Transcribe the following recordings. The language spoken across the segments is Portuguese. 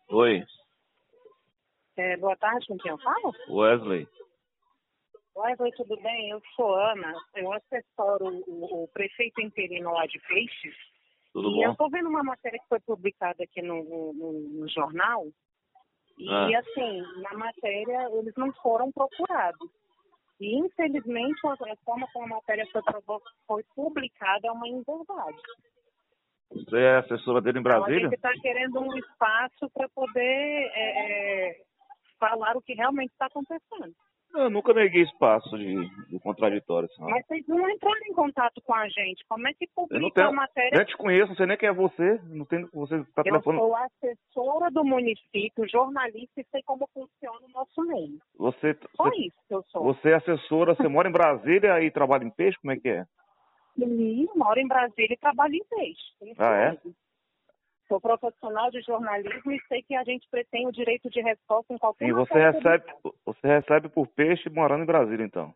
Oi, Boa tarde, com quem eu falo? Wesley. Oi, tudo bem? Eu sou Ana, eu assessoro o prefeito interino lá de Peixes. Tudo E eu bom? estou vendo uma matéria que foi publicada aqui no jornal. E, assim, na matéria eles não foram procurados. E, infelizmente, a forma como a matéria foi publicada é uma inverdade. Você é assessora dele em Então, a Brasília? gente está querendo um espaço para poder falar o que realmente está acontecendo. Eu nunca neguei espaço de contraditório, senhora. Mas vocês não entraram em contato com a gente. Como é que Eu não publica a tenho. matéria? Nem te conheço, não sei nem quem é você. Não tenho. Você está Eu telefonando. sou assessora do município, jornalista e sei como funciona o nosso meio. Só isso que eu sou. Você é assessora, você mora em Brasília e trabalha em peixe? Como é que é? E moro em Brasília e trabalho em peixe. Isso Ah, é? mesmo. Sou profissional de jornalismo e sei que a gente tem o direito de resposta em qualquer Sim, matéria publicada. você recebe por peixe morando em Brasília, então.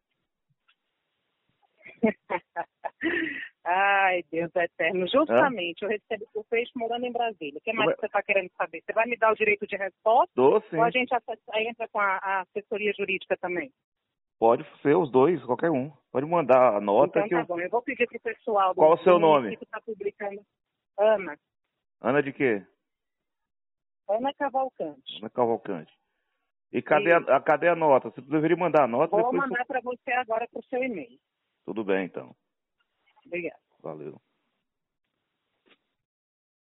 Ai, Deus eterno. Hã? Justamente, eu recebo o peixe morando em Brasília. O que Como mais é? você está querendo saber? Você vai me dar o direito de resposta Dou, ou a sim. gente entra com a assessoria jurídica também? Pode ser os dois, qualquer um. Pode mandar a nota Então que tá eu... bom. Eu vou pedir para o pessoal Qual o do seu nome? município estar publicando. Ana. Ana de quê? Ana Cavalcante. Ana Cavalcante. E Isso. cadê a nota? Você deveria mandar a nota Vou depois. mandar para você agora para o seu e-mail. Tudo bem, então. Obrigada. Valeu.